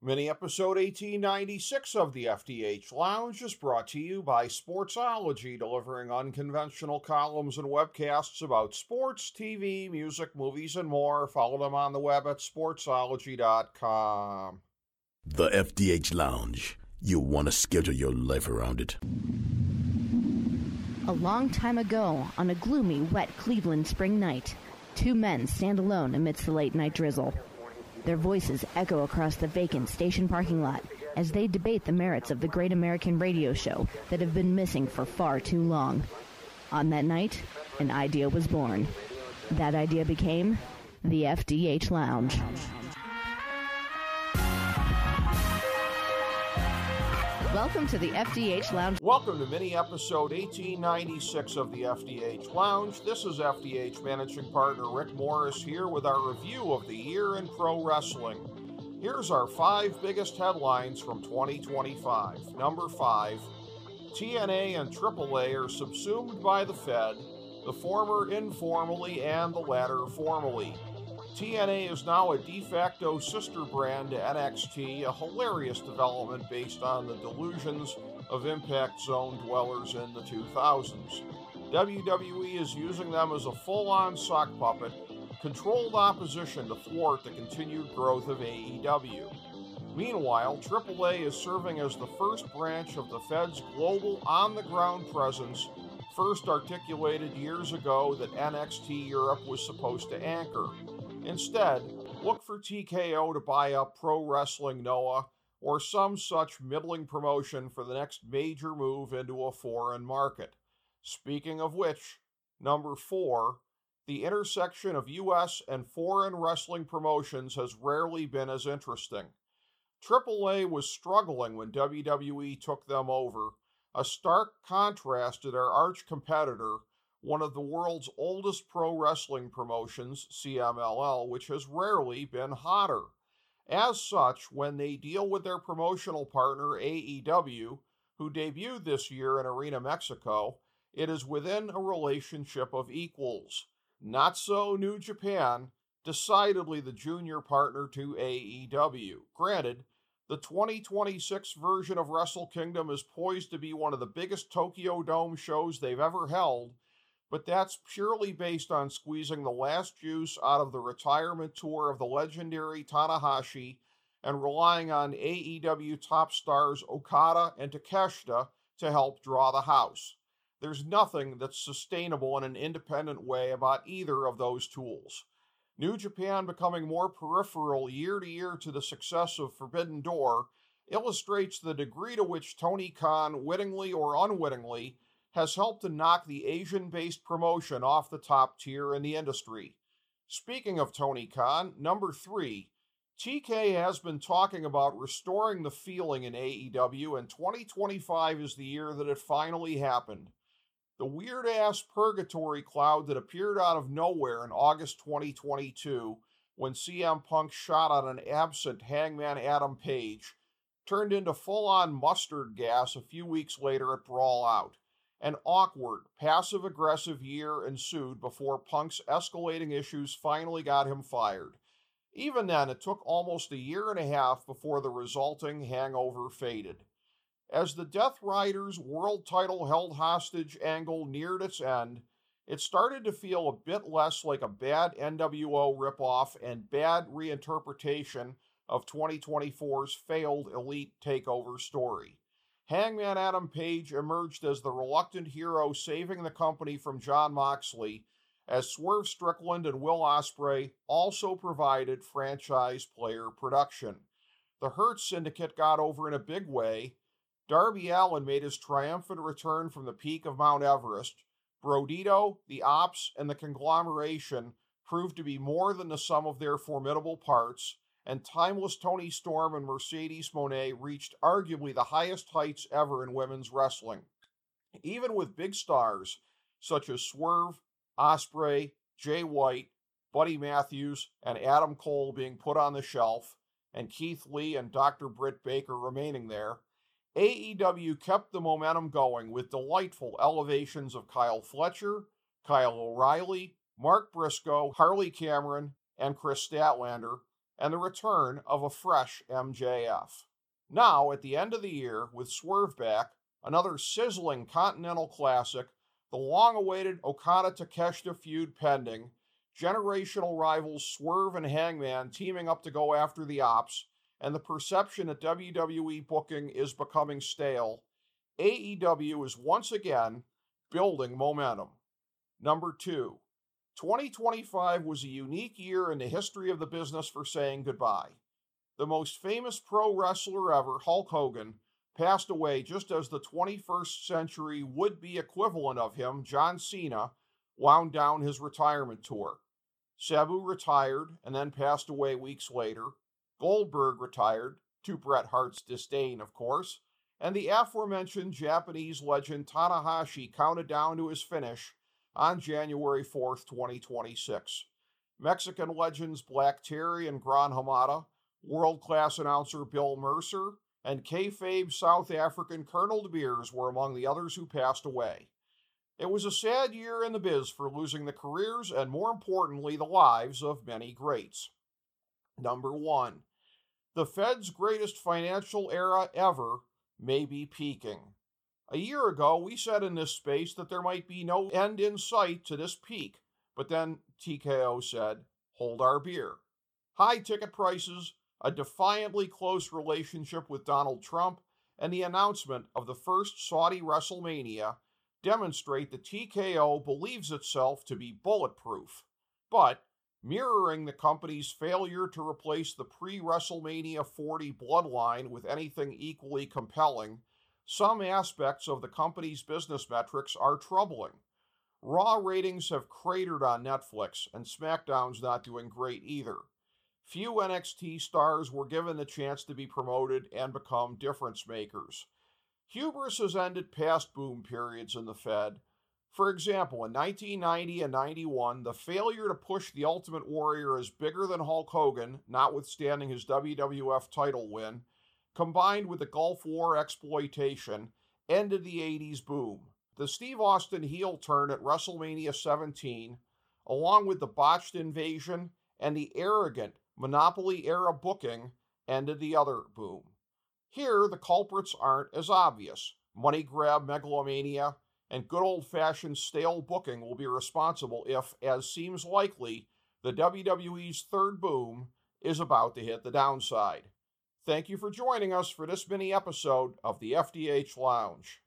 Mini episode 1896 of the FDH Lounge is brought to you by Sportsology, delivering unconventional columns and webcasts about sports, TV, music, movies, and more. Follow them on the web at sportsology.com. The FDH Lounge. You'll want to schedule your life around it. A long time ago, on a gloomy, wet Cleveland spring night, two men stand alone amidst the late-night drizzle. Their voices echo across the vacant station parking lot as they debate the merits of the great American radio show that have been missing for far too long. On that night, an idea was born. That idea became the FDH Lounge. Welcome to the FDH Lounge. Welcome to mini episode 1896 of the FDH Lounge. This is FDH managing partner Rick Morris here with our review of the year in pro wrestling. Here's our 5 biggest headlines from 2025. Number 5, TNA and AAA are subsumed by the Fed, the former informally and the latter formally. TNA is now a de facto sister brand to NXT, a hilarious development based on the delusions of Impact Zone dwellers in the 2000s. WWE is using them as a full-on sock puppet, controlled opposition to thwart the continued growth of AEW. Meanwhile, AAA is serving as the first branch of the Fed's global on-the-ground presence, first articulated years ago that NXT Europe was supposed to anchor. Instead, look for TKO to buy up Pro Wrestling Noah or some such middling promotion for the next major move into a foreign market. Speaking of which, number 4, the intersection of U.S. and foreign wrestling promotions has rarely been as interesting. AAA was struggling when WWE took them over, a stark contrast to their arch competitor, one of the world's oldest pro wrestling promotions, CMLL, which has rarely been hotter. As such, when they deal with their promotional partner, AEW, who debuted this year in Arena Mexico, it is within a relationship of equals. Not so New Japan, decidedly the junior partner to AEW. Granted, the 2026 version of Wrestle Kingdom is poised to be one of the biggest Tokyo Dome shows they've ever held, but that's purely based on squeezing the last juice out of the retirement tour of the legendary Tanahashi and relying on AEW top stars Okada and Takeshita to help draw the house. There's nothing that's sustainable in an independent way about either of those tools. New Japan becoming more peripheral year to year to the success of Forbidden Door illustrates the degree to which Tony Khan, wittingly or unwittingly, has helped to knock the Asian-based promotion off the top tier in the industry. Speaking of Tony Khan, number 3, TK has been talking about restoring the feeling in AEW, and 2025 is the year that it finally happened. The weird-ass purgatory cloud that appeared out of nowhere in August 2022 when CM Punk shot on an absent Hangman Adam Page turned into full-on mustard gas a few weeks later at Brawl Out. An awkward, passive-aggressive year ensued before Punk's escalating issues finally got him fired. Even then, it took almost a year and a half before the resulting hangover faded. As the Death Riders' world title held hostage angle neared its end, it started to feel a bit less like a bad NWO ripoff and bad reinterpretation of 2024's failed Elite Takeover story. Hangman Adam Page emerged as the reluctant hero saving the company from Jon Moxley, as Swerve Strickland and Will Ospreay also provided franchise player production. The Hurt Syndicate got over in a big way. Darby Allin made his triumphant return from the peak of Mount Everest. Brodito, the Ops, and the conglomeration proved to be more than the sum of their formidable parts, and timeless Toni Storm and Mercedes Moné reached arguably the highest heights ever in women's wrestling. Even with big stars such as Swerve, Ospreay, Jay White, Buddy Matthews, and Adam Cole being put on the shelf, and Keith Lee and Dr. Britt Baker remaining there, AEW kept the momentum going with delightful elevations of Kyle Fletcher, Kyle O'Reilly, Mark Briscoe, Harley Cameron, and Chris Statlander, and the return of a fresh MJF. Now, at the end of the year, with Swerve back, another sizzling Continental Classic, the long-awaited Okada-Takeshita feud pending, generational rivals Swerve and Hangman teaming up to go after the Ops, and the perception that WWE booking is becoming stale, AEW is once again building momentum. Number 2. 2025 was a unique year in the history of the business for saying goodbye. The most famous pro wrestler ever, Hulk Hogan, passed away just as the 21st century would-be equivalent of him, John Cena, wound down his retirement tour. Sabu retired and then passed away weeks later. Goldberg retired, to Bret Hart's disdain, of course, and the aforementioned Japanese legend Tanahashi counted down to his finish on January 4th, 2026. Mexican legends Black Terry and Gran Hamada, world-class announcer Bill Mercer, and kayfabe South African Colonel De Beers were among the others who passed away. It was a sad year in the biz for losing the careers and, more importantly, the lives of many greats. Number 1. The Fed's greatest financial era ever may be peaking. A year ago, we said in this space that there might be no end in sight to this peak, but then TKO said, hold our beer. High ticket prices, a defiantly close relationship with Donald Trump, and the announcement of the first Saudi WrestleMania demonstrate that TKO believes itself to be bulletproof. But, mirroring the company's failure to replace the pre-WrestleMania 40 bloodline with anything equally compelling, some aspects of the company's business metrics are troubling. Raw ratings have cratered on Netflix, and SmackDown's not doing great either. Few NXT stars were given the chance to be promoted and become difference makers. Hubris has ended past boom periods in the Fed. For example, in 1990 and 91, the failure to push the Ultimate Warrior as bigger than Hulk Hogan, notwithstanding his WWF title win, combined with the Gulf War exploitation, ended the 80s boom. The Steve Austin heel turn at WrestleMania 17, along with the botched invasion and the arrogant Monopoly-era booking, ended the other boom. Here, the culprits aren't as obvious. Money grab megalomania and good old-fashioned stale booking will be responsible if, as seems likely, the WWE's third boom is about to hit the downside. Thank you for joining us for this mini episode of the FDH Lounge.